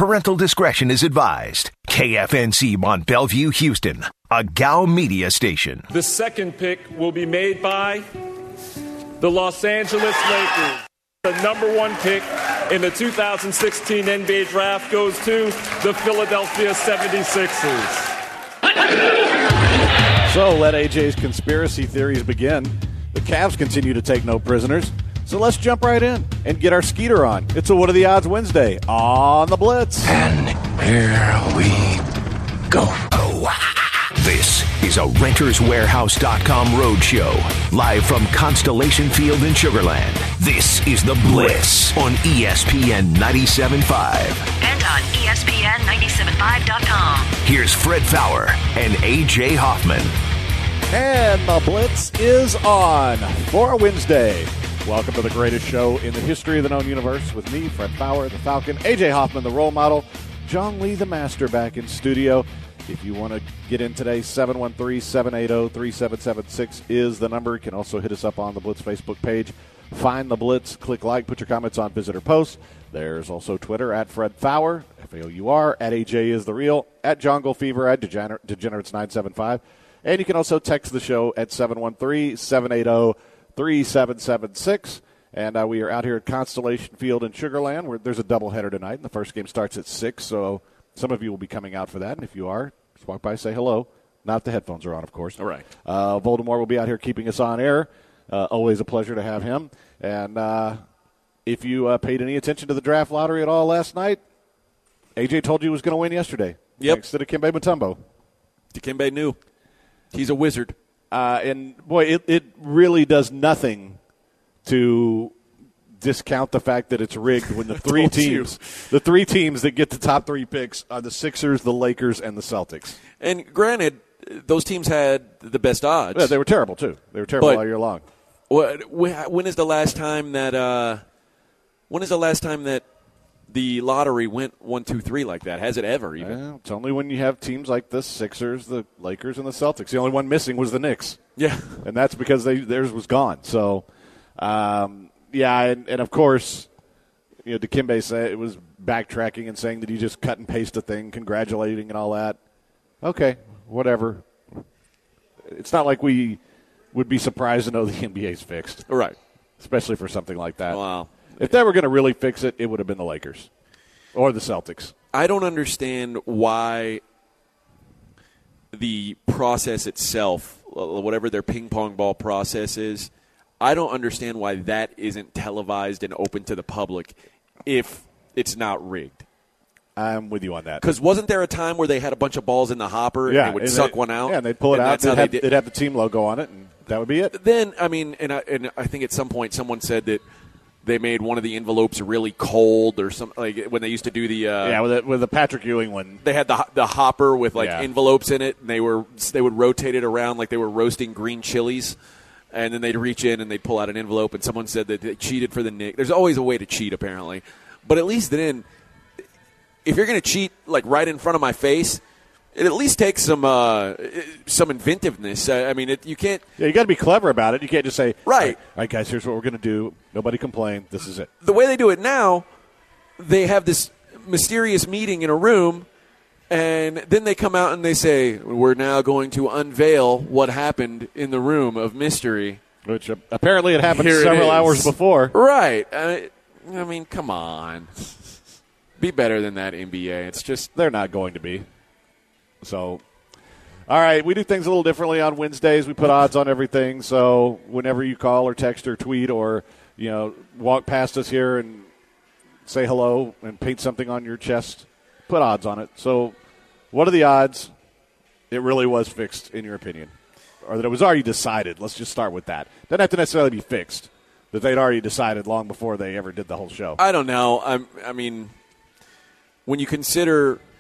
Parental discretion is advised. KFNC Mont Bellevue, Houston, a GOW media station. The second pick will be made by the Los Angeles Lakers. The number one pick in the 2016 NBA draft goes to the Philadelphia 76ers. So let AJ's conspiracy theories begin. The Cavs continue to take no prisoners. So let's jump right in and get our Skeeter on. It's a What Are the Odds Wednesday on the Blitz. And here we go. This is a RentersWarehouse.com roadshow, live from Constellation Field in Sugar Land. This is The Blitz on ESPN 97.5. And on ESPN975.com. Here's Fred Faour and AJ Hoffman. And the Blitz is on for Wednesday. Welcome to the greatest show in the history of the known universe with me, Fred Faour, the Falcon, AJ Hoffman, the role model, John Lee, the master, back in studio. If you want to get in today, 713-780-3776 is the number. You can also hit us up on the Blitz Facebook page. Find the Blitz, click like, put your comments on visitor posts. There's also Twitter, at Fred Faour, F-A-O-U-R, at AJ is the real, at Jungle Fever, at Degenerates975. And you can also text the show at 713-780-3776. And we are out here at Constellation Field in Sugar Land, where there's a doubleheader tonight. And the first game starts at 6, so some of you will be coming out for that. And if you are, just walk by, say hello. Not if the headphones are on, of course. All right. Voldemort will be out here keeping us on air. Always a pleasure to have him. And if you paid any attention to the draft lottery at all last night, AJ told you he was going to win yesterday. Yep. Thanks to Dikembe Mutombo. Dikembe knew. He's a wizard. And, boy, it really does nothing to discount the fact that it's rigged when the three teams that get the top three picks are the Sixers, the Lakers, and the Celtics. And granted, those teams had the best odds. Yeah, they were terrible, too. They were terrible all year long. When is the last time that the lottery went 1, 2, 3 like that? Has it ever even? Well, it's only when you have teams like the Sixers, the Lakers, and the Celtics. The only one missing was the Knicks. Yeah. And that's because theirs was gone. So, yeah, and of course, Dikembe said it was backtracking and saying that he just cut and paste a thing, congratulating and all that. Okay, whatever. It's not like we would be surprised to know the NBA's fixed. Right. Especially for something like that. Wow. If they were going to really fix it, it would have been the Lakers or the Celtics. I don't understand why the process itself, whatever their ping pong ball process is, I don't understand why that isn't televised and open to the public if it's not rigged. I'm with you on that. Because wasn't there a time where they had a bunch of balls in the hopper and they would suck one out? Yeah, and they'd pull it out. They'd have the team logo on it, and that would be it. Then, I mean, and I think at some point someone said that they made one of the envelopes really cold or something, like when they used to do the with the Patrick Ewing one. They had the hopper with envelopes in it, and they would rotate it around like they were roasting green chilies, and then they'd reach in and they'd pull out an envelope. And someone said that they cheated for the Knicks. There's always a way to cheat, apparently, but at least then, if you're going to cheat like right in front of my face, it at least takes some inventiveness. I mean, you can't. Yeah, you got to be clever about it. You can't just say, right, all right, guys, here's what we're going to do. Nobody complain. This is it. The way they do it now, they have this mysterious meeting in a room, and then they come out and they say, we're now going to unveil what happened in the room of mystery. Which apparently it happened several hours before. Right. I mean, come on. Be better than that, NBA. It's just. They're not going to be. So, all right, we do things a little differently on Wednesdays. We put odds on everything. So whenever you call or text or tweet or, walk past us here and say hello and paint something on your chest, put odds on it. So what are the odds it really was fixed, in your opinion? Or that it was already decided? Let's just start with that. Doesn't have to necessarily be fixed. That they'd already decided long before they ever did the whole show. I don't know. I mean, when you consider –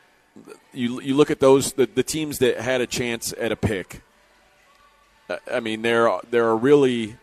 You look at those the teams that had a chance at a pick. I mean, there are really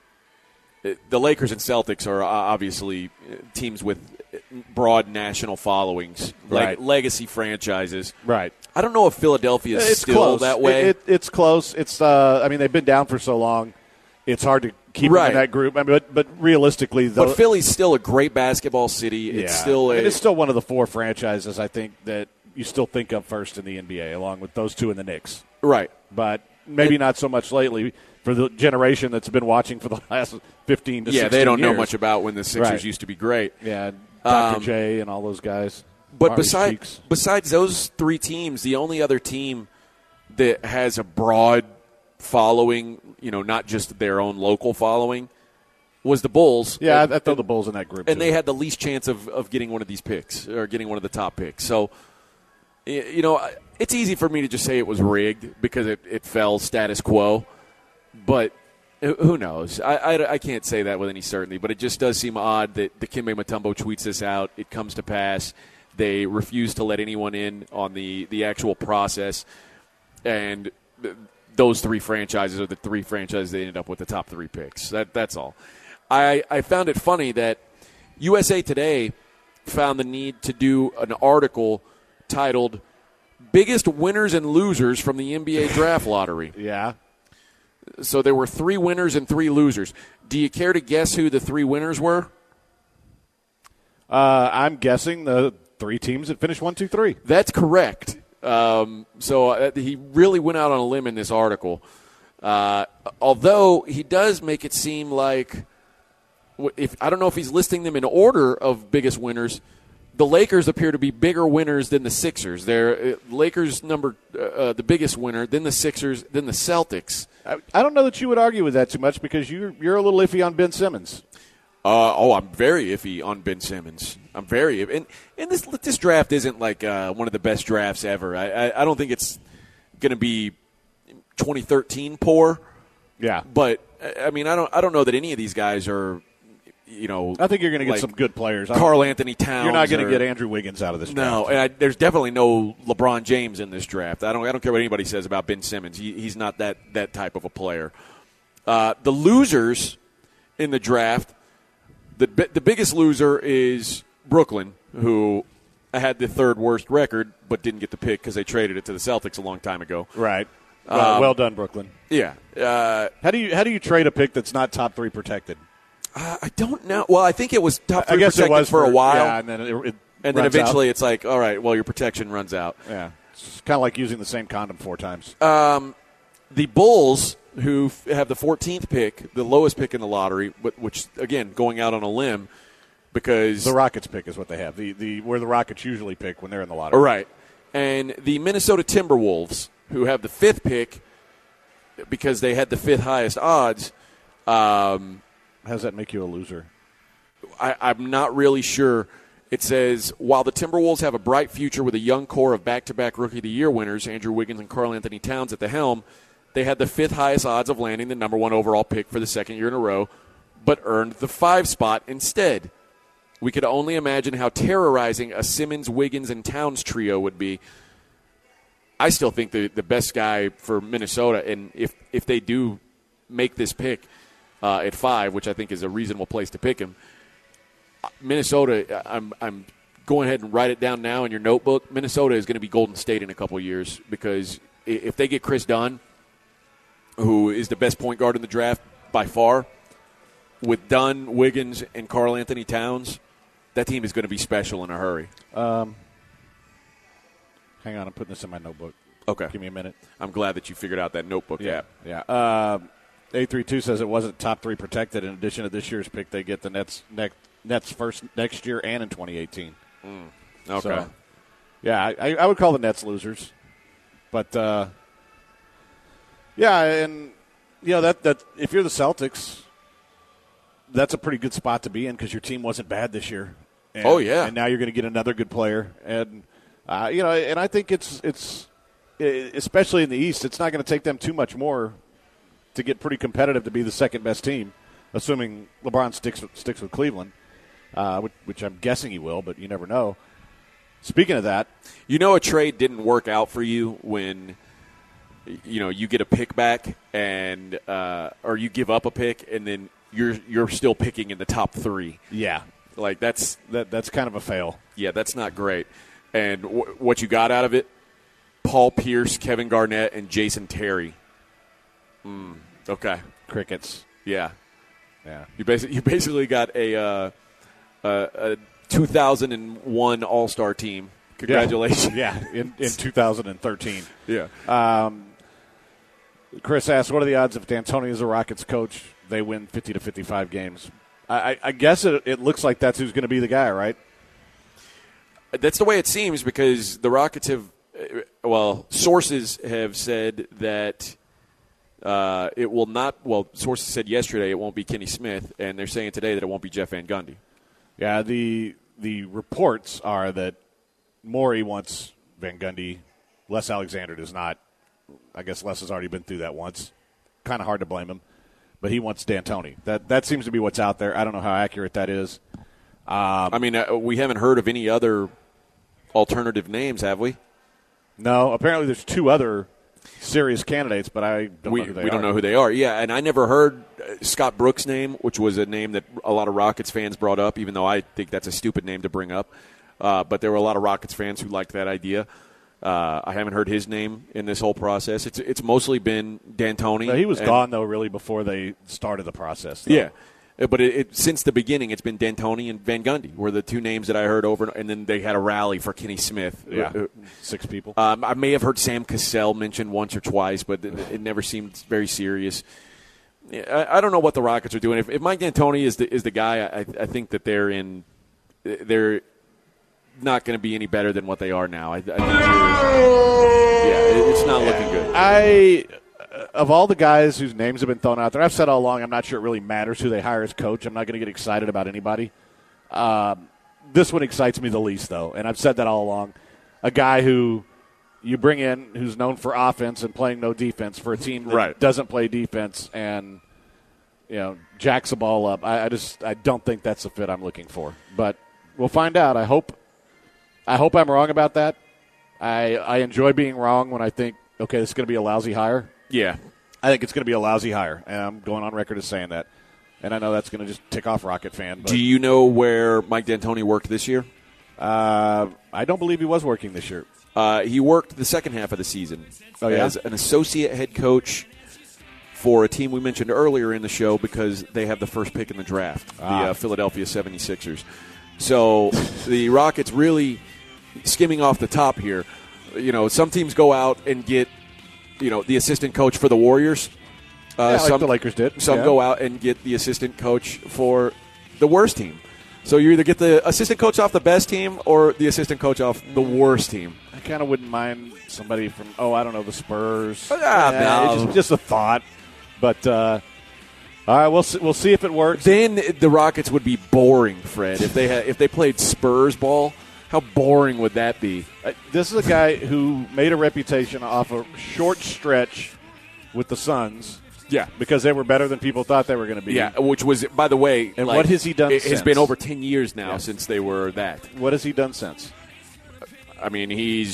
the Lakers and Celtics are obviously teams with broad national followings, like legacy franchises. Right. I don't know if Philadelphia is still close. that way. It's close. It's they've been down for so long. It's hard to keep them in that group. I mean, but realistically, though, but Philly's still a great basketball city. It's still one of the 4 franchises I think that you still think of first in the NBA, along with those 2 in the Knicks. Right. But maybe not so much lately for the generation that's been watching for the last 15 to 16 years. Yeah, they don't know much about when the Sixers used to be great. Yeah, Dr. J and all those guys. But besides those 3 teams, the only other team that has a broad following, not just their own local following, was the Bulls. Yeah, I throw the Bulls in that group. And they had the least chance of getting one of these picks or getting one of the top picks. So, it's easy for me to just say it was rigged because it fell status quo. But who knows? I can't say that with any certainty. But it just does seem odd that Dikembe Mutombo tweets this out. It comes to pass. They refuse to let anyone in on the actual process. And those 3 franchises are the 3 franchises that ended up with the top 3 picks. That's all. I found it funny that USA Today found the need to do an article titled Biggest Winners and Losers from the NBA Draft Lottery. Yeah. So there were 3 winners and 3 losers. Do you care to guess who the 3 winners were? I'm guessing the 3 teams that finished 1, 2, 3. That's correct. So he really went out on a limb in this article. Although he does make it seem like, I don't know if he's listing them in order of biggest winners. The Lakers appear to be bigger winners than the Sixers. They're Lakers the biggest winner, then the Sixers, then the Celtics. I don't know that you would argue with that too much because you're a little iffy on Ben Simmons. I'm very iffy on Ben Simmons. I'm very iffy. And this draft isn't like one of the best drafts ever. I don't think it's going to be 2013 poor. Yeah. But I mean, I don't know that any of these guys are. I think you're going to get some good players. Karl Anthony Towns. You're not going to get Andrew Wiggins out of this draft. No, and there's definitely no LeBron James in this draft. I don't care what anybody says about Ben Simmons. He's not that type of a player. The losers in the draft, the biggest loser is Brooklyn, who had the 3rd worst record but didn't get the pick because they traded it to the Celtics a long time ago. Right. Well done, Brooklyn. Yeah. How do you trade a pick that's not top 3 protected? I don't know. Well, I think it was top 3 protected for a while. Yeah, and then eventually out. It's like, all right, well, your protection runs out. Yeah. It's kind of like using the same condom 4 times. The Bulls, who have the 14th pick, the lowest pick in the lottery, which, again, going out on a limb because – the Rockets pick is what they have, where the Rockets usually pick when they're in the lottery. Right. And the Minnesota Timberwolves, who have the 5th pick because they had the 5th highest odds how does that make you a loser? I'm not really sure. It says, while the Timberwolves have a bright future with a young core of back-to-back Rookie of the Year winners, Andrew Wiggins and Karl Anthony Towns at the helm, they had the 5th highest odds of landing the number 1 overall pick for the 2nd year in a row, but earned the 5 spot instead. We could only imagine how terrorizing a Simmons, Wiggins, and Towns trio would be. I still think the best guy for Minnesota, and if they do make this pick at 5, which I think is a reasonable place to pick him, Minnesota, I'm going ahead and write it down now in your notebook. Minnesota is going to be Golden State in a couple of years because if they get Chris Dunn, who is the best point guard in the draft by far, with Dunn, Wiggins, and Karl Anthony Towns, that team is going to be special in a hurry. Hang on, I'm putting this in my notebook. Okay. Give me a minute. I'm glad that you figured out that notebook app. Yeah. 832 says it wasn't top 3 protected. In addition to this year's pick, they get the Nets first next year and in 2018. Okay. So, yeah, I would call the Nets losers. But, yeah, and, that if you're the Celtics, that's a pretty good spot to be in because your team wasn't bad this year. And, and now you're going to get another good player. And, and I think it's especially in the East, it's not going to take them too much more to get pretty competitive to be the second best team, assuming LeBron sticks with Cleveland, which I'm guessing he will, but you never know. Speaking of that, a trade didn't work out for you when you get a pick back and or you give up a pick and then you're still picking in the top 3. Yeah, like that's kind of a fail. Yeah, that's not great. And what you got out of it? Paul Pierce, Kevin Garnett, and Jason Terry. Okay. Crickets. Yeah. Yeah. You basically got a 2001 All-Star team. Congratulations. Yeah, in 2013. Yeah. Chris asks, what are the odds if D'Antoni is a Rockets coach, they win 50 to 55 games? I guess it looks like that's who's going to be the guy, right? That's the way it seems because the Rockets have sources have said that it will not – sources said yesterday it won't be Kenny Smith, and they're saying today that it won't be Jeff Van Gundy. Yeah, the reports are that Morey wants Van Gundy. Les Alexander does not. I guess Les has already been through that once. Kind of hard to blame him. But he wants D'Antoni. That seems to be what's out there. I don't know how accurate that is. We haven't heard of any other alternative names, have we? No. Apparently there's two other serious candidates, but I don't know who they are. We don't know who they are. Yeah, and I never heard Scott Brooks' name, which was a name that a lot of Rockets fans brought up, even though I think that's a stupid name to bring up. But there were a lot of Rockets fans who liked that idea. I haven't heard his name in this whole process. It's mostly been D'Antoni. No, he was gone, though, really, before they started the process. Though. Yeah. But since the beginning, it's been D'Antoni and Van Gundy were the two names that I heard over, and then they had a rally for Kenny Smith. Yeah, 6 people. I may have heard Sam Cassell mentioned once or twice, but it never seemed very serious. I don't know what the Rockets are doing. If Mike D'Antoni is the guy, I think that they're not going to be any better than what they are now. I think it's not looking good. Of all the guys whose names have been thrown out there, I've said all along I'm not sure it really matters who they hire as coach. I'm not going to get excited about anybody. This one excites me the least, though, and I've said that all along. A guy who you bring in who's known for offense and playing no defense for a team that doesn't play defense and jacks the ball up. I don't think that's the fit I'm looking for. But we'll find out. I hope I'm wrong about that. I enjoy being wrong when I think, okay, this is going to be a lousy hire. Yeah. I think it's going to be a lousy hire, and I'm going on record as saying that. And I know that's going to just tick off Rocket fan. But do you know where Mike D'Antoni worked this year? I don't believe he was working this year. He worked the second half of the season as an associate head coach for a team we mentioned earlier in the show because they have the first pick in the draft, the Philadelphia 76ers. So the Rockets really skimming off the top here. Some teams go out and get the assistant coach for the Warriors. Like the Lakers did. Some go out and get the assistant coach for the worst team. So you either get the assistant coach off the best team or the assistant coach off the worst team. I kind of wouldn't mind somebody from, the Spurs. No. Just a thought. But, all right, we'll see if it works. Then the Rockets would be boring, Fred. If they played Spurs ball, how boring would that be? This is a guy who made a reputation off a short stretch with the Suns. Yeah. Because they were better than people thought they were going to be. Yeah, which was, by the way. And what has he done since? It has been over 10 years now since they were that. What has he done since? I mean,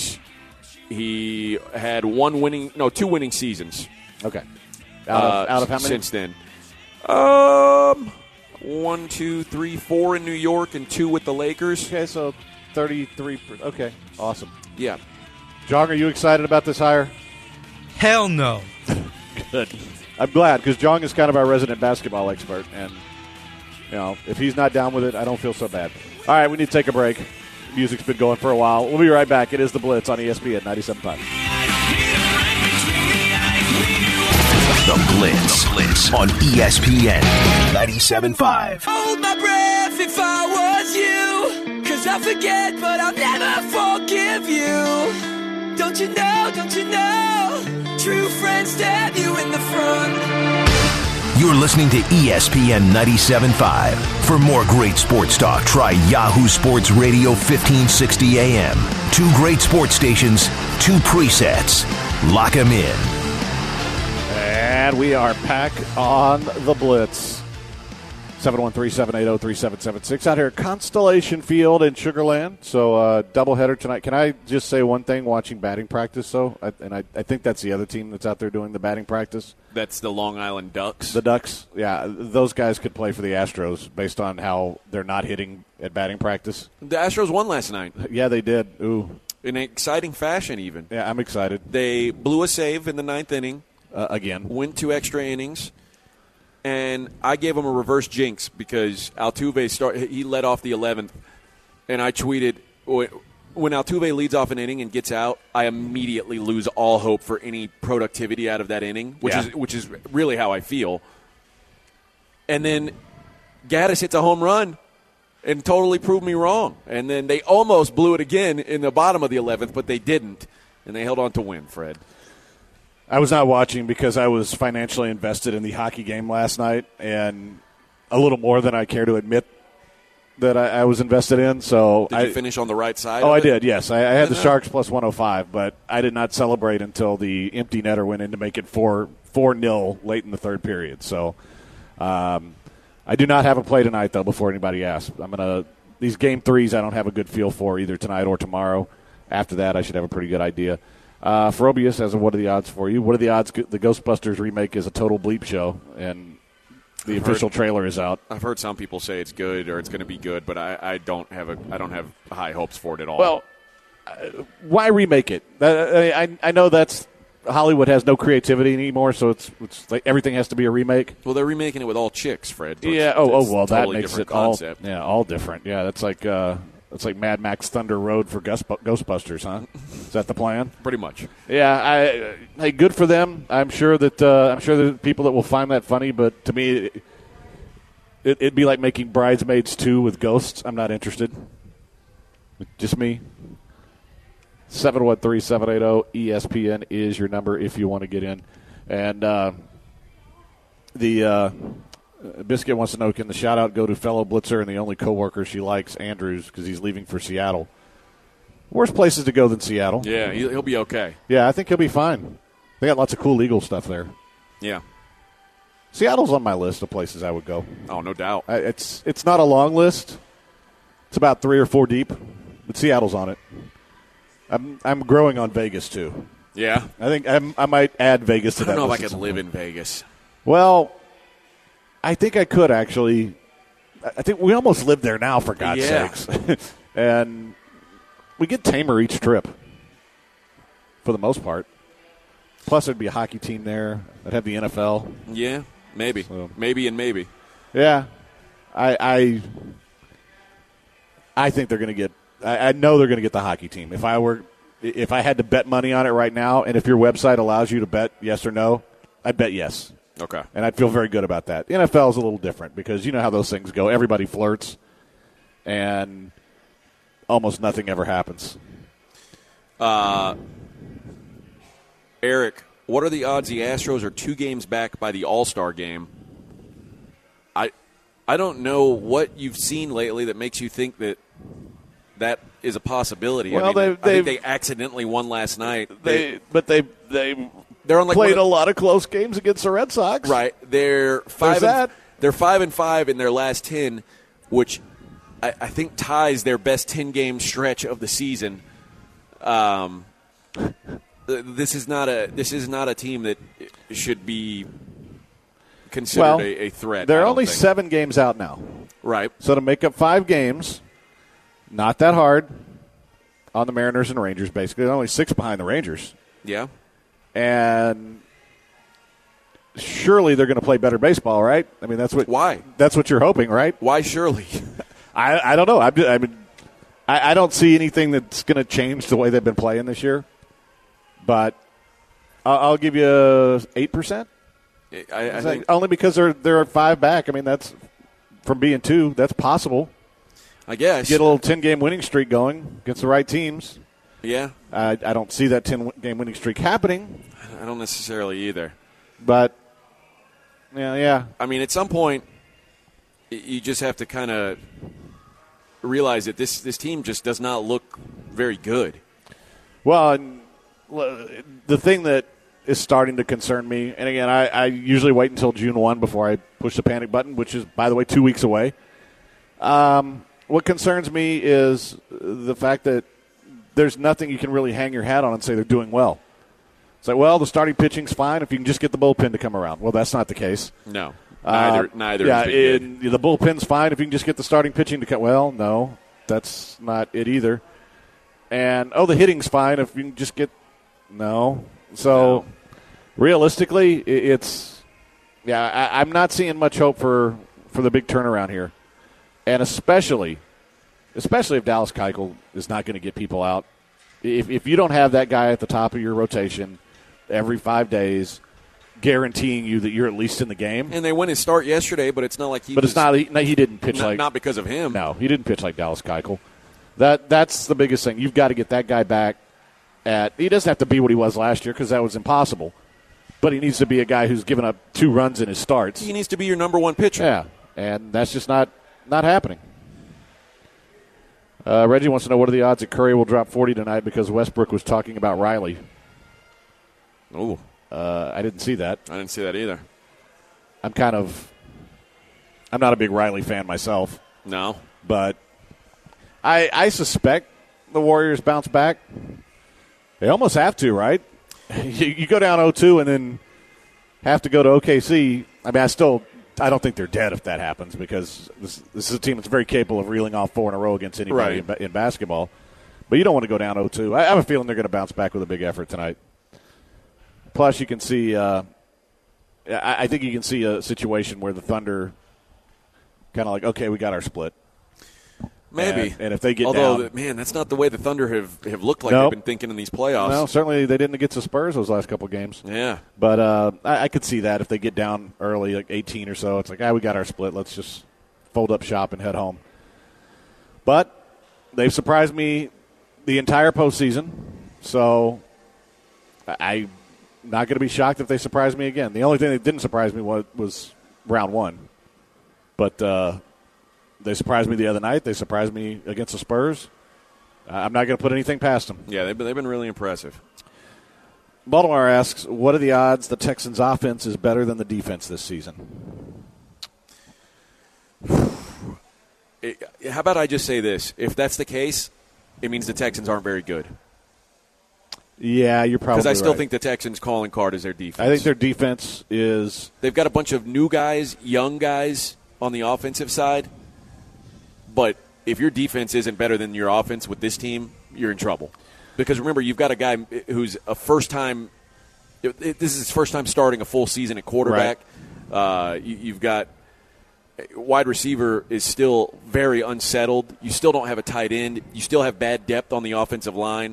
he had 2 winning seasons. Okay. Out of how many? Since then. 1, 2, 3, 4 in New York and 2 with the Lakers. Okay, so 33. Okay, awesome. Yeah. Jong, are you excited about this hire? Hell no. Good. I'm glad because Jong is kind of our resident basketball expert, and if he's not down with it, I don't feel so bad. All right, we need to take a break. Music's been going for a while. We'll be right back. It is the Blitz on ESPN 97.5. The Blitz on ESPN 97.5. Hold my breath if I was you, 'cause I forget, but I'll never forgive you. Don't you know, true friends stab you in the front. You're listening to ESPN 97.5. For more great sports talk, try Yahoo Sports Radio 1560 AM. 2 great sports stations, 2 presets. Lock 'em in. And we are back on the Blitz. 713-780-3776 out here at Constellation Field in Sugar Land. So doubleheader tonight. Can I just say one thing watching batting practice, though? I think that's the other team that's out there doing the batting practice. That's the Long Island Ducks. The Ducks, yeah. Those guys could play for the Astros based on how they're not hitting at batting practice. The Astros won last night. Yeah, they did. Ooh. In an exciting fashion, even. Yeah, I'm excited. They blew a save in the 9th inning. Again. Went 2 extra innings. and I gave him a reverse jinx because Altuve he led off the 11th, and I tweeted, when Altuve leads off an inning and gets out, I immediately lose all hope for any productivity out of that inning, which is really how I feel. And then Gaddis hits a home run and totally proved me wrong. And then they almost blew it again in the bottom of the 11th, but they didn't, and they held on to win, Fred. I was not watching because I was financially invested in the hockey game last night, and a little more than I care to admit that I was invested in. So did you finish on the right side? Oh, I did, yes. I had the Sharks plus 105, but I did not celebrate until the empty netter went in to make it 4-0 late in the third period. So I do not have a play tonight, though, before anybody asks. These game threes I don't have a good feel for either tonight or tomorrow. After that, I should have a pretty good idea. Ferobius has what are the odds for you? What are the odds the Ghostbusters remake is a total bleep show, and the official trailer is out? I've heard some people say it's good or it's going to be good, but I don't have high hopes for it at all. Well, why remake it? I know that's Hollywood has no creativity anymore, so it's like everything has to be a remake. Well, they're remaking it with all chicks, Fred. So yeah. Well, totally that makes it concept. all different. Yeah, that's like Mad Max Thunder Road for Ghostbusters, huh? Is that the plan? Pretty much. Yeah. Hey, good for them. I'm sure there are people that will find that funny, but to me, it'd be like making Bridesmaids 2 with ghosts. I'm not interested. Just me. 713-780-ESPN is your number if you want to get in. And the Biscuit wants to know, can the shout-out go to fellow Blitzer and the only coworker she likes, Andrews, because he's leaving for Seattle? Worse places to go than Seattle. Yeah, he'll be okay. Yeah, I think he'll be fine. They got lots of cool legal stuff there. Yeah. Seattle's on my list of places I would go. Oh, no doubt. It's not a long list. It's about 3 or 4 deep, but Seattle's on it. I'm growing on Vegas, too. Yeah? I think I might add Vegas to that list. I don't know if I could live in Vegas. Well, I think I could, actually. I think we almost live there now, for God's sakes. And we get tamer each trip, for the most part. Plus, there'd be a hockey team there. I'd have the NFL. Yeah, maybe. So. Maybe. Yeah. I think they're going to get – I know they're going to get the hockey team. If I had to bet money on it right now, and if your website allows you to bet yes or no, I'd bet yes. Okay. And I'd feel very good about that. The NFL is a little different because you know how those things go. Everybody flirts, and almost nothing ever happens. Eric, what are the odds the Astros are 2 games back by the All-Star game? I don't know what you've seen lately that makes you think that is a possibility. Well, I think they accidentally won last night. They're on played a lot of close games against the Red Sox. Right. They're 5-5 in their last 10, which I think ties their best 10-game stretch of the season. This is not a team that should be considered a threat. They're only 7 games out now. Right. So to make up 5 games, not that hard on the Mariners and Rangers, basically. They're only 6 behind the Rangers. Yeah. And surely they're going to play better baseball, right? I mean, Why? That's what you're hoping, right? Why surely? I don't know. I don't see anything that's going to change the way they've been playing this year. But I'll give you 8%. I think only because they're 5 back. I mean, that's from being 2. That's possible. I guess get a little 10-game winning streak going against the right teams. Yeah, I don't see that 10-game winning streak happening. I don't necessarily either. But yeah. I mean, at some point, you just have to kind of realize that this team just does not look very good. Well, the thing that is starting to concern me, and again, I usually wait until June 1 before I push the panic button, which is, by the way, 2 weeks away. What concerns me is the fact that there's nothing you can really hang your hat on and say they're doing well. It's like, well, the starting pitching's fine if you can just get the bullpen to come around. Well, that's not the case. No. Neither yeah, is good. The bullpen's fine if you can just get the starting pitching to come. Well, no, that's not it either. And, the hitting's fine if you can just get – no. So, realistically, it's Yeah, I'm not seeing much hope for the big turnaround here. And especially if Dallas Keuchel is not going to get people out. If you don't have that guy at the top of your rotation every 5 days, guaranteeing you that you're at least in the game. And they went his start yesterday, but it's not like he didn't pitch not because of him. No, he didn't pitch like Dallas Keuchel. That's the biggest thing. You've got to get that guy back he doesn't have to be what he was last year because that was impossible. But he needs to be a guy who's given up 2 runs in his starts. He needs to be your number one pitcher. Yeah, and that's just not happening. Reggie wants to know what are the odds that Curry will drop 40 tonight because Westbrook was talking about Riley. Oh, I didn't see that. I didn't see that either. I'm not a big Riley fan myself. No. But I suspect the Warriors bounce back. They almost have to, right? You go down 0-2 and then have to go to OKC. I mean, I don't think they're dead if that happens because this is a team that's very capable of reeling off 4 in a row against anybody in basketball. But you don't want to go down 0-2. I have a feeling they're going to bounce back with a big effort tonight. Plus, you can see I think you can see a situation where the Thunder kind of like, okay, we got our split. Maybe. And if they get down. Man, that's not the way the Thunder have looked like they've been thinking in these playoffs. No, certainly they didn't against the Spurs those last couple of games. Yeah. But I could see that if they get down early, like 18 or so, it's like, we got our split. Let's just fold up shop and head home. But they've surprised me the entire postseason, so I'm not going to be shocked if they surprise me again. The only thing that didn't surprise me was round 1. But they surprised me the other night. They surprised me against the Spurs. I'm not going to put anything past them. Yeah, they've been really impressive. Baltimore asks, what are the odds the Texans' offense is better than the defense this season? How about I just say this? If that's the case, it means the Texans aren't very good. Yeah, you're probably right. Because I still think the Texans' calling card is their defense. I think their defense is... They've got a bunch of new guys, young guys on the offensive side. But if your defense isn't better than your offense with this team, you're in trouble. Because remember, you've got a guy who's a first-time – this is his first time starting a full season at quarterback. Right. You've got – wide receiver is still very unsettled. You still don't have a tight end. You still have bad depth on the offensive line.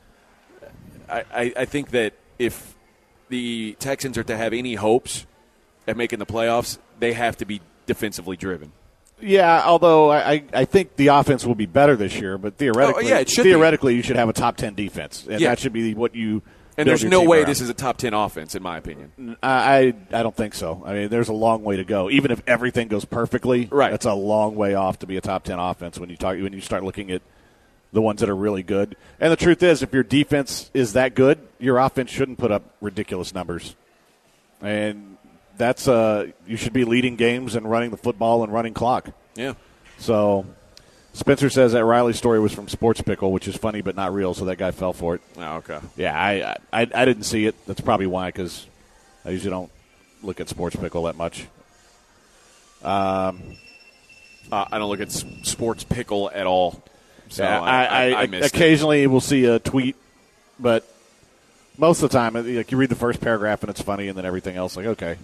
I think that if the Texans are to have any hopes at making the playoffs, they have to be defensively driven. Yeah, although I think the offense will be better this year, but theoretically you should have a top 10 defense, and that should be what you. And there's no way this is a top 10 offense, in my opinion. I don't think so. I mean, there's a long way to go. Even if everything goes perfectly, that's a long way off to be a top 10 offense when you start looking at the ones that are really good. And the truth is, if your defense is that good, your offense shouldn't put up ridiculous numbers. And that's you should be leading games and running the football and running clock. Yeah. So Spencer says that Riley story was from Sports Pickle, which is funny but not real, so that guy fell for it. Oh, okay. Yeah, I didn't see it. That's probably why, because I usually don't look at Sports Pickle that much. I don't look at Sports Pickle at all. So yeah, I missed occasionally will see a tweet, but most of the time, like, you read the first paragraph and it's funny, and then everything else, like, okay.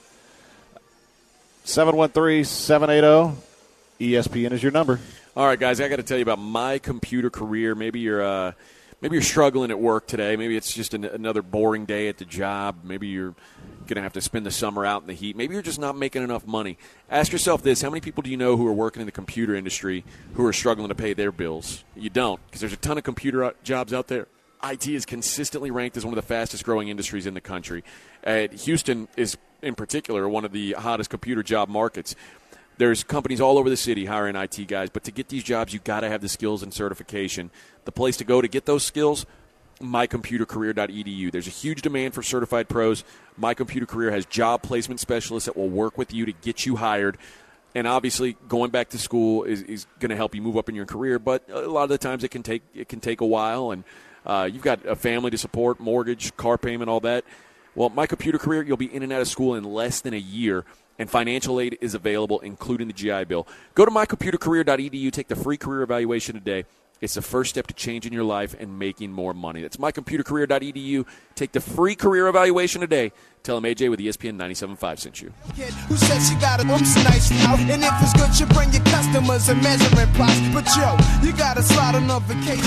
713-780, ESPN is your number. All right, guys, I got to tell you about My Computer Career. Maybe you're struggling at work today. Maybe it's just another boring day at the job. Maybe you're going to have to spend the summer out in the heat. Maybe you're just not making enough money. Ask yourself this: how many people do you know who are working in the computer industry who are struggling to pay their bills? You don't, because there's a ton of computer jobs out there. IT is consistently ranked as one of the fastest-growing industries in the country. Houston is, in particular, one of the hottest computer job markets. There's companies all over the city hiring IT guys, but to get these jobs, you've got to have the skills and certification. The place to go to get those skills, mycomputercareer.edu. There's a huge demand for certified pros. My Computer Career has job placement specialists that will work with you to get you hired. And obviously, going back to school is going to help you move up in your career, but a lot of the times it can take a while, and you've got a family to support, mortgage, car payment, all that. Well, My Computer Career, you'll be in and out of school in less than a year, and financial aid is available, including the GI Bill. Go to mycomputercareer.edu, take the free career evaluation today, It's the first step to changing your life and making more money. That's mycomputercareer.edu. Take the free career evaluation today. Tell them AJ with ESPN 97.5 sent you. Who said she got a nice now? And if it's good, you bring your customers a measuring plots. But yo, you got to slide on a vacation.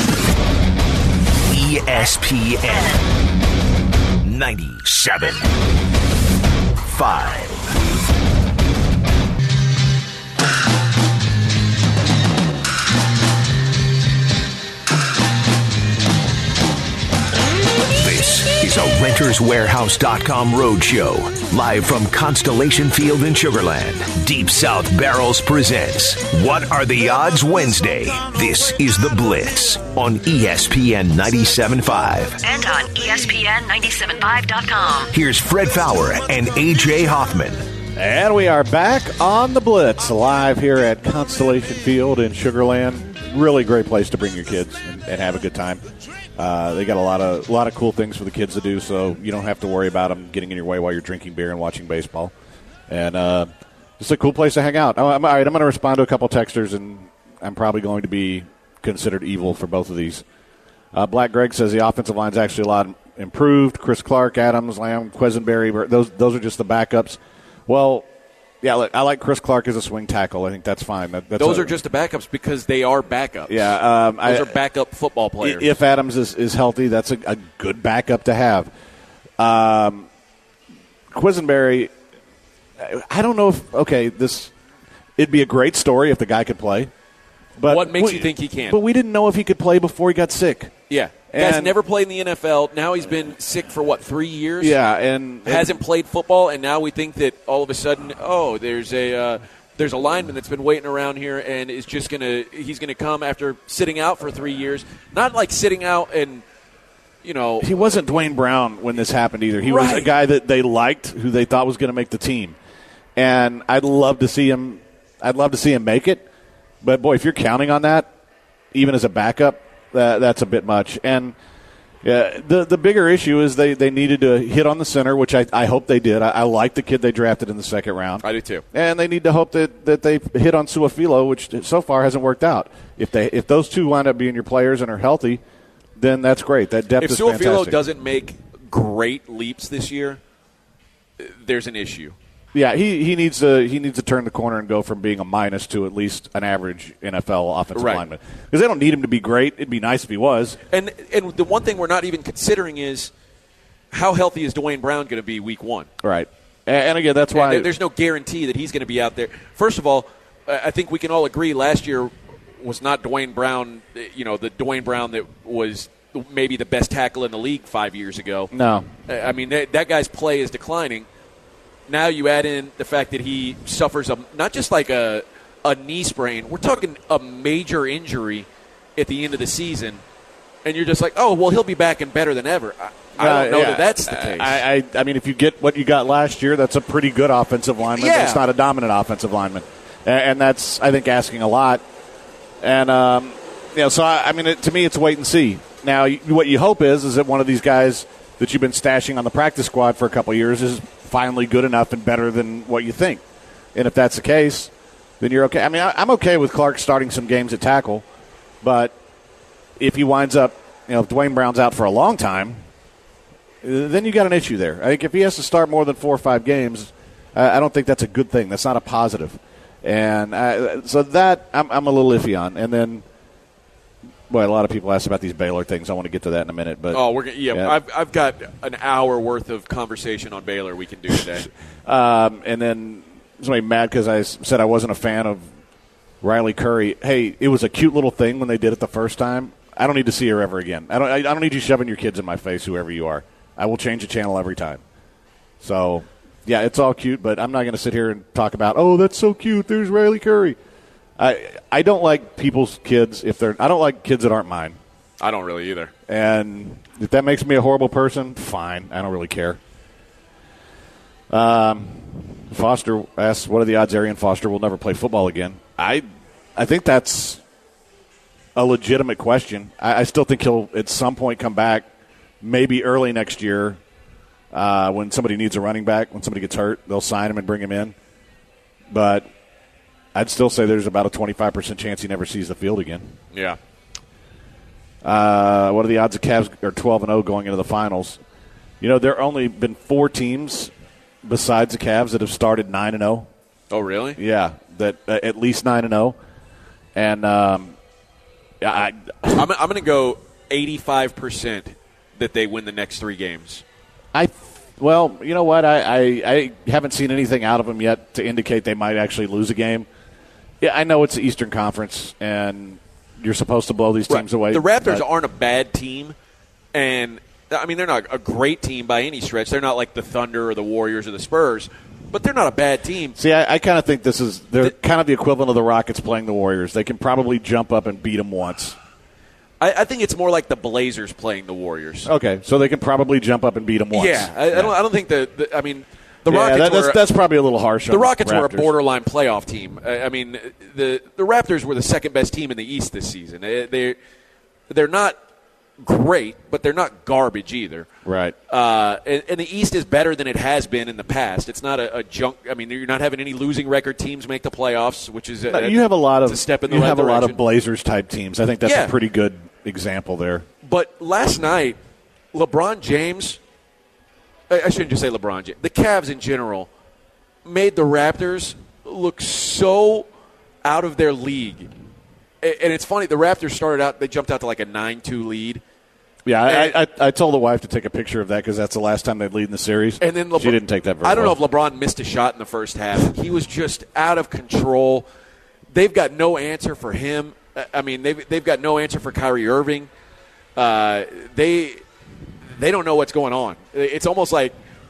ESPN 97.5. This is a RentersWarehouse.com roadshow. Live from Constellation Field in Sugar Land. Deep South Barrels presents What Are the Odds Wednesday. This is The Blitz on ESPN 97.5. And on ESPN975.com. Here's Fred Fowler and AJ Hoffman. And we are back on The Blitz, live here at Constellation Field in Sugar Land. Really great place to bring your kids and have a good time. They got a lot of cool things for the kids to do, so you don't have to worry about them getting in your way while you're drinking beer and watching baseball. And just a cool place to hang out. All right, I'm going to respond to a couple texters, and I'm probably going to be considered evil for both of these. Black Greg says the offensive line's actually a lot improved. Chris Clark, Adams, Lamb, Quisenberry, those are just the backups. Well, yeah, look, I like Chris Clark as a swing tackle. I think that's fine. Those are just the backups because they are backups. Yeah, those are backup football players. If Adams is healthy, that's a good backup to have. Quisenberry, I don't know if it'd be a great story if the guy could play. But what makes you think he can? But we didn't know if he could play before he got sick. Yeah. Guy's never played in the NFL. Now he's been sick for, 3 years? Yeah, and hasn't played football, and now we think that all of a sudden, there's a lineman that's been waiting around here and is just he's gonna come after sitting out for 3 years. Not like sitting out and, He wasn't Dwayne Brown when this happened either. He was a guy that they liked, who they thought was going to make the team. And I'd love to see him make it. But, boy, if you're counting on that, even as a backup, that's a bit much. And the bigger issue is they needed to hit on the center, which I hope they did. I like the kid they drafted in the second round. I do too. And they need to hope that they hit on Suafilo, which so far hasn't worked out. If those two wind up being your players and are healthy, then that's great. That depth is fantastic. If Suafilo doesn't make great leaps this year, there's an issue. Yeah, he needs to turn the corner and go from being a minus to at least an average NFL offensive lineman. Because they don't need him to be great. It'd be nice if he was. And the one thing we're not even considering is how healthy is Dwayne Brown going to be week one? Right. And again, that's why there's no guarantee that he's going to be out there. First of all, I think we can all agree last year was not Dwayne Brown, the Dwayne Brown that was maybe the best tackle in the league 5 years ago. No. I mean, that guy's play is declining. Now you add in the fact that he suffers not just like a knee sprain. We're talking a major injury at the end of the season, and you're just like, oh, well, he'll be back and better than ever. I don't know that that's the case. I mean, if you get what you got last year, that's a pretty good offensive lineman. Yeah. It's not a dominant offensive lineman, and that's, I think, asking a lot. And so I mean, to me, it's wait and see. Now, what you hope is that one of these guys that you've been stashing on the practice squad for a couple of years is finally good enough and better than what you think. And if that's the case, then you're okay. I mean, I'm okay with Clark starting some games at tackle, but if he winds up, if Dwayne Brown's out for a long time, then you got an issue there. I think if he has to start more than 4 or 5 games, I don't think that's a good thing. That's not a positive. And so that I'm a little iffy on. And then, boy, a lot of people asked about these Baylor things. I want to get to that in a minute. But I've got an hour worth of conversation on Baylor we can do today. And then somebody mad because I said I wasn't a fan of Riley Curry. Hey, it was a cute little thing when they did it the first time. I don't need to see her ever again. I don't need you shoving your kids in my face, whoever you are. I will change the channel every time. So, yeah, it's all cute, but I'm not going to sit here and talk about, oh, that's so cute, there's Riley Curry. I don't like people's kids I don't like kids that aren't mine. I don't really either. And if that makes me a horrible person, fine. I don't really care. Foster asks, what are the odds Arian Foster will never play football again? I think that's a legitimate question. I still think he'll at some point come back, maybe early next year when somebody needs a running back, when somebody gets hurt, they'll sign him and bring him in. But I'd still say there's about a 25% chance he never sees the field again. Yeah. What are the odds the Cavs are 12-0 going into the finals? You know, there have only been 4 teams besides the Cavs that have started 9-0. Oh, really? Yeah, that at least 9-0. And I'm going to go 85% that they win the next 3 games. Well, you know what? I haven't seen anything out of them yet to indicate they might actually lose a game. Yeah, I know it's the Eastern Conference, and you're supposed to blow these teams away. The Raptors aren't a bad team, and I mean they're not a great team by any stretch. They're not like the Thunder or the Warriors or the Spurs, but they're not a bad team. See, I kind of think they're kind of the equivalent of the Rockets playing the Warriors. They can probably jump up and beat them once. I think it's more like the Blazers playing the Warriors. Okay, so they can probably jump up and beat them once. Yeah, I don't think the Rockets that's probably a little harsh. The Rockets were a borderline playoff team. I mean, the Raptors were the second best team in the East this season. They're not great, but they're not garbage either. Right. And the East is better than it has been in the past. It's not a junk. I mean, you're not having any losing record teams make the playoffs, which is you have a lot of a step in the right direction. A lot of Blazers type teams. I think that's a pretty good example there. But last night, LeBron James. I shouldn't just say LeBron James. The Cavs in general made the Raptors look so out of their league. And it's funny, the Raptors started out, they jumped out to like a 9-2 lead. Yeah, I told the wife to take a picture of that because that's the last time they'd lead in the series. And then she didn't take that very well. I don't know if LeBron missed a shot in the first half. He was just out of control. They've got no answer for him. I mean, they've got no answer for Kyrie Irving. They don't know what's going on. It's almost like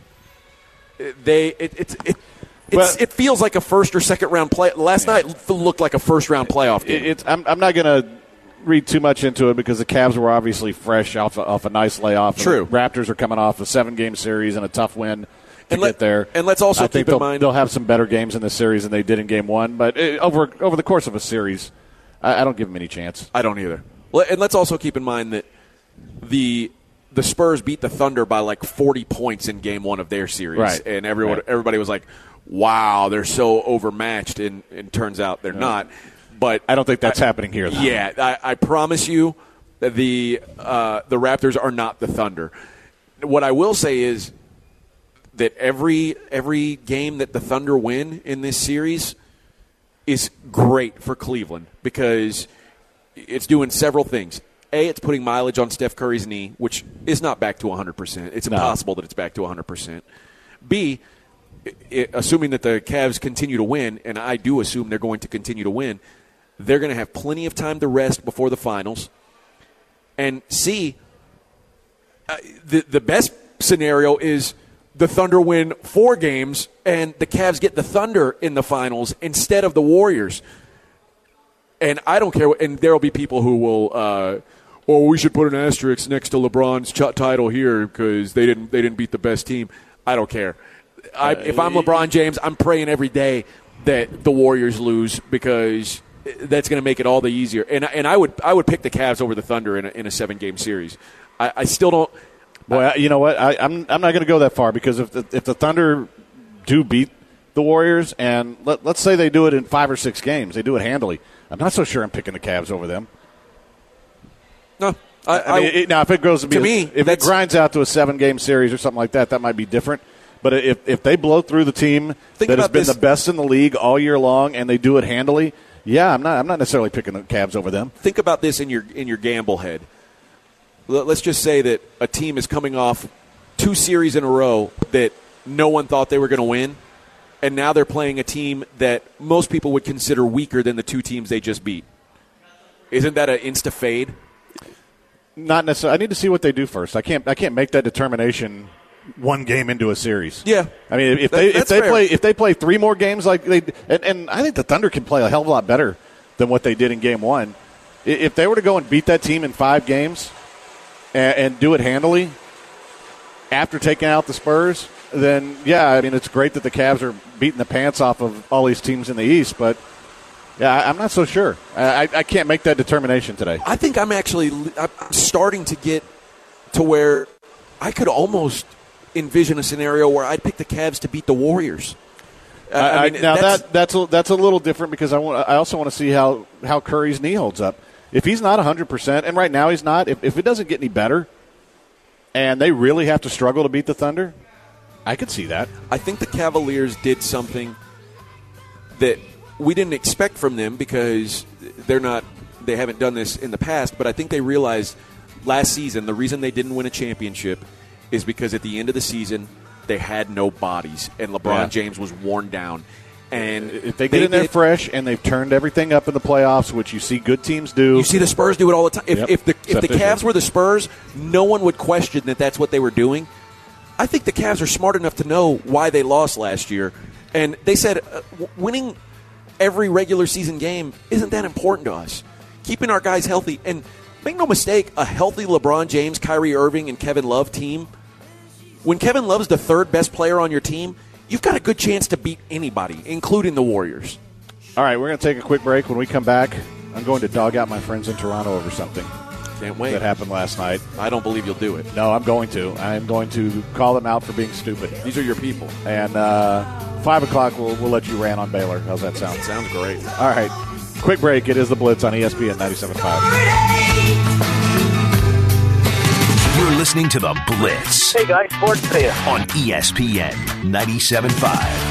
it feels like a first or second round play. Last night looked like a first round playoff game. I'm not going to read too much into it because the Cavs were obviously fresh off a nice layoff. True. The Raptors are coming off a 7-game series and a tough win to get there. And let's also keep in mind they'll have some better games in this series than they did in Game 1. But over the course of a series, I don't give them any chance. I don't either. And let's also keep in mind that the Spurs beat the Thunder by like 40 points in Game 1 of their series. Right. And everybody was like, wow, they're so overmatched. And turns out they're not. But I don't think that's happening here, though. Yeah, I promise you that the Raptors are not the Thunder. What I will say is that every game that the Thunder win in this series is great for Cleveland because it's doing several things. A, it's putting mileage on Steph Curry's knee, which is not back to 100%. It's impossible that it's back to 100%. B, assuming that the Cavs continue to win, and I do assume they're going to continue to win, they're going to have plenty of time to rest before the finals. And C, the best scenario is the Thunder win 4 games and the Cavs get the Thunder in the finals instead of the Warriors. And I don't care. And there will be people who will, we should put an asterisk next to LeBron's title here because they didn't beat the best team. I don't care. If I'm LeBron James, I'm praying every day that the Warriors lose because that's going to make it all the easier. And I would pick the Cavs over the Thunder in a 7-game series. I still don't. Boy, you know what? I'm not going to go that far because if the Thunder do beat the Warriors and let's say they do it in 5 or 6 games, they do it handily. I'm not so sure I'm picking the Cavs over them. No, now if it goes if it grinds out to a 7-game series or something like that, that might be different. But if they blow through the team that has been the best in the league all year long and they do it handily, yeah, I'm not necessarily picking the Cavs over them. Think about this in your gamble head. Let's just say that a team is coming off 2 series in a row that no one thought they were going to win, and now they're playing a team that most people would consider weaker than the 2 teams they just beat. Isn't that an insta-fade? Not necessarily. I need to see what they do first. I can't make that determination 1 game into a series. Yeah, I mean if they play 3 more games like they and I think the Thunder can play a hell of a lot better than what they did in Game 1. If they were to go and beat that team in 5 games and do it handily after taking out the Spurs, then yeah, I mean it's great that the Cavs are beating the pants off of all these teams in the East, but yeah, I'm not so sure. I can't make that determination today. I think I'm starting to get to where I could almost envision a scenario where I'd pick the Cavs to beat the Warriors. That's a little different because I also want to see how Curry's knee holds up. if he's not 100%, and right now he's not, if it doesn't get any better and they really have to struggle to beat the Thunder, I could see that. I think the Cavaliers did something that we didn't expect from them because they haven't done this in the past, but I think they realized last season the reason they didn't win a championship is because at the end of the season they had no bodies and LeBron James was worn down. And if they get in there fresh and they've turned everything up in the playoffs, which you see good teams do. You see the Spurs do it all the time. If the Cavs were the Spurs, no one would question that that's what they were doing. I think the Cavs are smart enough to know why they lost last year. And they said winning every regular season game isn't that important to us. Keeping our guys healthy. And make no mistake, a healthy LeBron James, Kyrie Irving, and Kevin Love team, when Kevin Love's the third best player on your team, you've got a good chance to beat anybody, including the Warriors. All right, we're going to take a quick break. When we come back, I'm going to dog out my friends in Toronto over something. Can't wait. That happened last night. I don't believe you'll do it. No, I'm going to. I'm going to call them out for being stupid. These are your people. And 5 o'clock, we'll let you rant on Baylor. How's that sound? Sounds great. All right, quick break. It is The Blitz on ESPN 97.5. You're listening to The Blitz. Hey guys, sports here. On ESPN 97.5.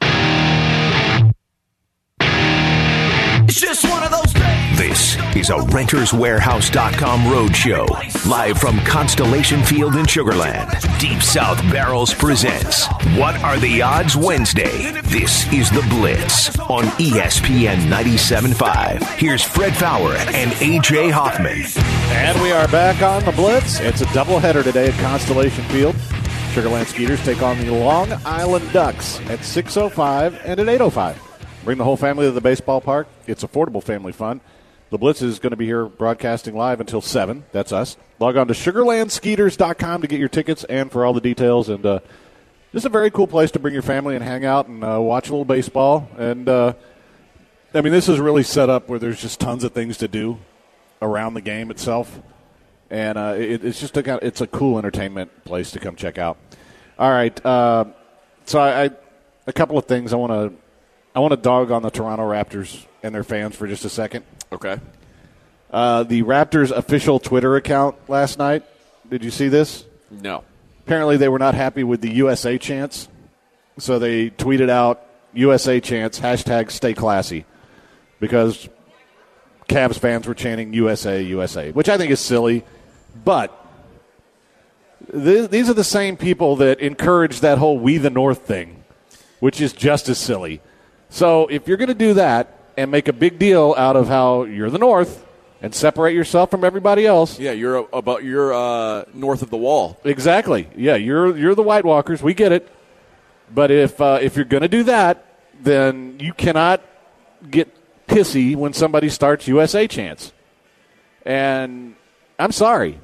It's just one of those days. This is a RentersWarehouse.com roadshow. Live from Constellation Field in Sugar Land. Deep South Barrels presents What Are the Odds Wednesday. This is The Blitz on ESPN 97.5. Here's Fred Fowler and A.J. Hoffman. And we are back on The Blitz. It's a doubleheader today at Constellation Field. Sugar Land Skeeters take on the Long Island Ducks at 6:05 and at 8:05. Bring the whole family to the baseball park. It's affordable family fun. The Blitz is going to be here broadcasting live until 7. That's us. Log on to sugarlandskeeters.com to get your tickets and for all the details. And just a very cool place to bring your family and hang out and watch a little baseball. And, this is really set up where there's just tons of things to do around the game itself. And it's just it's a cool entertainment place to come check out. All right. So a couple of things I want to dog on the Toronto Raptors and their fans for just a second. Okay. The Raptors' official Twitter account last night, did you see this? No. Apparently they were not happy with the USA chants, so they tweeted out USA chants, hashtag stay classy, because Cavs fans were chanting USA, USA, which I think is silly, but these are the same people that encourage that whole We the North thing, which is just as silly. So if you're going to do that and make a big deal out of how you're the North and separate yourself from everybody else. Yeah, you're north of the wall. Exactly. Yeah, you're the White Walkers. We get it. But if you're going to do that, then you cannot get pissy when somebody starts USA chants. And I'm sorry.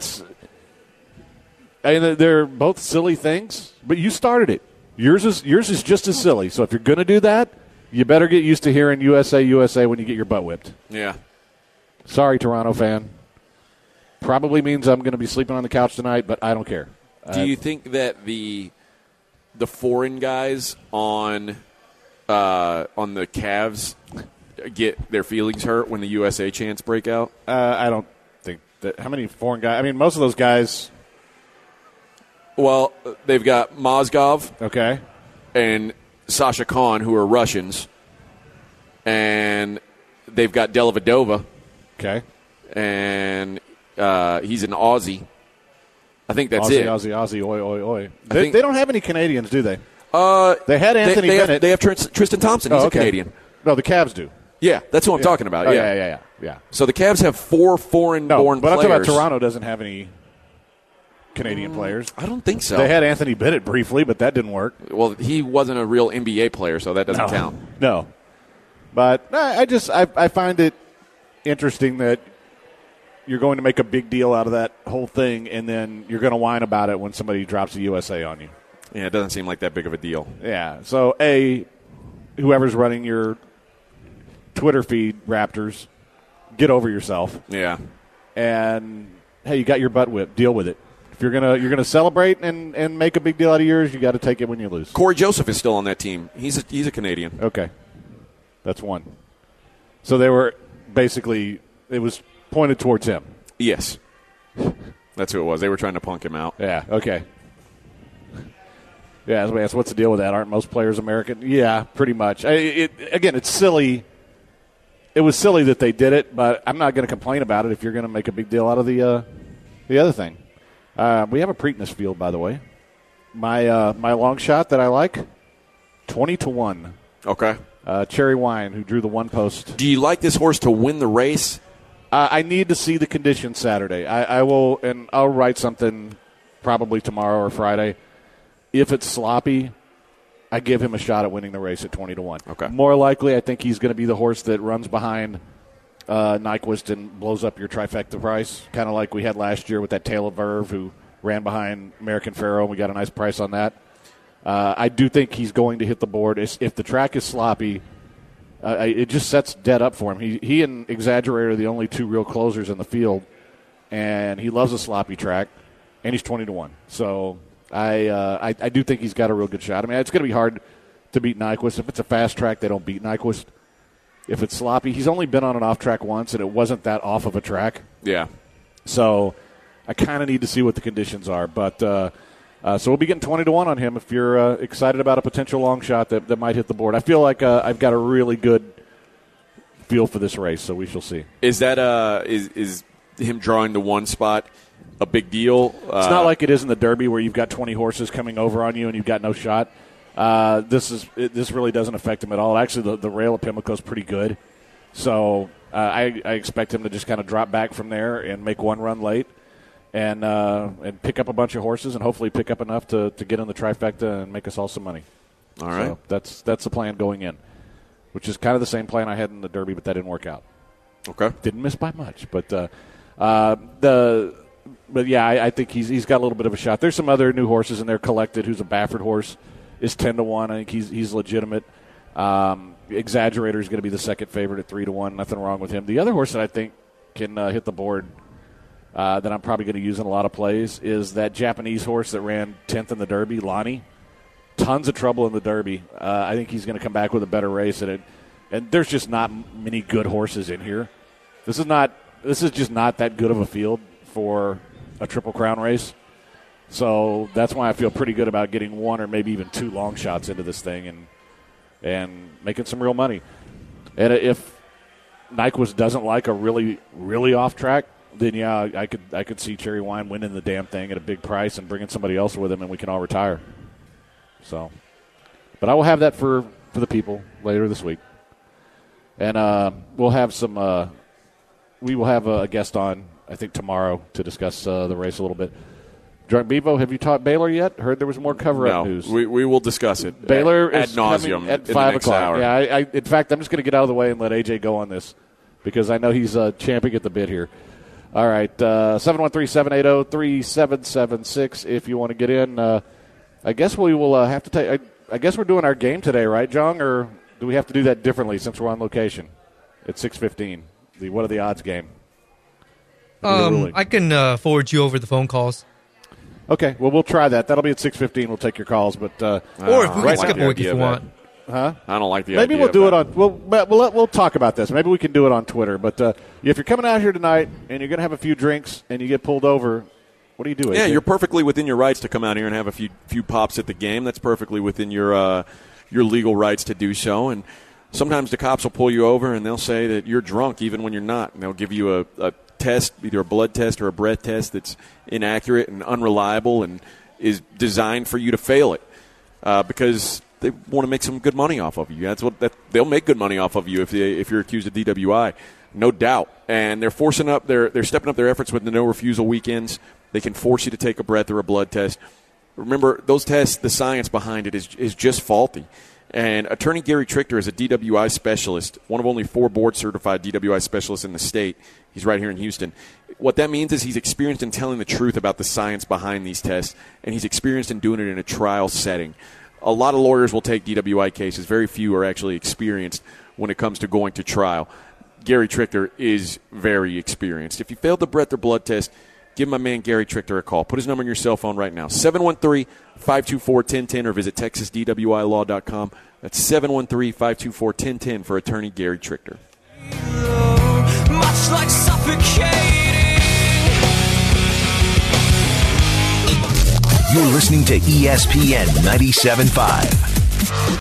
They're both silly things, but you started it. Yours is just as silly. So if you're going to do that, you better get used to hearing USA, USA when you get your butt whipped. Yeah. Sorry, Toronto fan. Probably means I'm going to be sleeping on the couch tonight, but I don't care. Do you think that the foreign guys on the Cavs get their feelings hurt when the USA chants break out? I don't think that. How many foreign guys? I mean, most of those guys. Well, they've got Mozgov, okay, and Sasha Khan, who are Russians, and they've got Dellavedova, okay, and he's an Aussie. I think that's Aussie, it. Aussie, oi, oi, oi. They don't have any Canadians, do they? They had Anthony Bennett. They have Tristan Thompson. He's a Canadian. No, the Cavs do. Yeah, that's what I'm talking about. Oh, yeah. Yeah. So the Cavs have 4 foreign-born but players. I'm talking about Toronto doesn't have any Canadian players. I don't think so. They had Anthony Bennett briefly, but that didn't work. Well, he wasn't a real NBA player, so that doesn't count. No. But I find it interesting that you're going to make a big deal out of that whole thing, and then you're going to whine about it when somebody drops a USA on you. Yeah, it doesn't seem like that big of a deal. Yeah. So, whoever's running your Twitter feed, Raptors, get over yourself. Yeah. And, hey, you got your butt whipped. Deal with it. If you're gonna celebrate and make a big deal out of yours, you got to take it when you lose. Corey Joseph is still on that team. He's a Canadian. Okay, that's one. So they were basically it was pointed towards him. Yes. That's who it was. They were trying to punk him out. Yeah, okay. Yeah, I was asked, what's the deal with that? Aren't most players American? Yeah, pretty much. Again, it's silly. It was silly that they did it, but I'm not going to complain about it if you're going to make a big deal out of the other thing. We have a Preakness field, by the way. My long shot that I like, 20-1. Okay. Cherry Wine, who drew the one post. Do you like this horse to win the race? I need to see the conditions Saturday. I will, and I'll write something probably tomorrow or Friday. If it's sloppy, I give him a shot at winning the race at 20-1. Okay. More likely, I think he's going to be the horse that runs behind Nyquist and blows up your trifecta price, kind of like we had last year with that Tail of Verve, who ran behind American Pharoah, and we got a nice price on that. I do think he's going to hit the board. If the track is sloppy, it just sets dead up for him. He and Exaggerator are the only two real closers in the field, and he loves a sloppy track, and he's 20-1. So I do think he's got a real good shot. I mean, it's going to be hard to beat Nyquist. If it's a fast track, they don't beat Nyquist. If it's sloppy, he's only been on an off track once, and it wasn't that off of a track. Yeah. So I kind of need to see what the conditions are. But so we'll be getting 20-1 on him if you're excited about a potential long shot that might hit the board. I feel like I've got a really good feel for this race, so we shall see. Is that is him drawing the one spot a big deal? It's not like it is in the Derby where you've got 20 horses coming over on you and you've got no shot. This really doesn't affect him at all. Actually, the rail at Pimlico is pretty good. So I expect him to just kind of drop back from there and make one run late and pick up a bunch of horses and hopefully pick up enough to get in the trifecta and make us all some money. All right. So that's the plan going in, which is kind of the same plan I had in the Derby, but that didn't work out. Okay. Didn't miss by much. But yeah, I think he's got a little bit of a shot. There's some other new horses in there. Collected, who's a Baffert horse, is 10-1. I think he's legitimate. Exaggerator is going to be the second favorite at 3-1. Nothing wrong with him. The other horse that I think can hit the board that I'm probably going to use in a lot of plays is that Japanese horse that ran 10th in the Derby, Lonnie. Tons of trouble in the Derby. I think he's going to come back with a better race at it. And there's just not many good horses in here. This is just not that good of a field for a Triple Crown race. So that's why I feel pretty good about getting one or maybe even two long shots into this thing and making some real money. And if Nyquist doesn't like a really, really off track, then yeah, I could see Cherry Wine winning the damn thing at a big price and bringing somebody else with him, and we can all retire. So, but I will have that for the people later this week, and we'll have some. We will have a guest on, I think, tomorrow to discuss the race a little bit. Drunk Bevo, have you taught Baylor yet? Heard there was more cover-up news. We will discuss it. Baylor ad is nauseum at in 5 the next o'clock. hour. Yeah, in fact, I'm just going to get out of the way and let AJ go on this because I know he's champing at the bit here. All right, 713-780-3776 if you want to get in. I guess we will have to take. I guess we're doing our game today, right, Jong? Or do we have to do that differently since we're on location at 6:15? What are the odds game? I can forward you over the phone calls. Okay, well, we'll try that. That'll be at 6:15. We'll take your calls, but or if we can skip a week if you want. Huh? I don't like the Maybe idea. We'll do it on. We'll talk about this. Maybe we can do it on Twitter. But if you're coming out here tonight and you're going to have a few drinks and you get pulled over, what do you do? Yeah, you're perfectly within your rights to come out here and have a few pops at the game. That's perfectly within your legal rights to do so. And sometimes the cops will pull you over and they'll say that you're drunk even when you're not. And they'll give you a test, either a blood test or a breath test that's inaccurate and unreliable and is designed for you to fail it because they want to make some good money off of you. They'll make good money off of you if you're accused of DWI, no doubt. And they're stepping up their efforts with the no refusal weekends. They can force you to take a breath or a blood test. Remember, those tests, the science behind it is just faulty. And Attorney Gary Trichter is a DWI specialist, one of only 4 board-certified DWI specialists in the state. He's right here in Houston. What that means is he's experienced in telling the truth about the science behind these tests, and he's experienced in doing it in a trial setting. A lot of lawyers will take DWI cases. Very few are actually experienced when it comes to going to trial. Gary Trichter is very experienced. If you failed the breath or blood test, give my man Gary Trichter a call. Put his number in your cell phone right now, 713-524-1010, or visit TexasDWIlaw.com. That's 713-524-1010 for Attorney Gary Trichter. My touch like suffocating. You're listening to ESPN 97.5.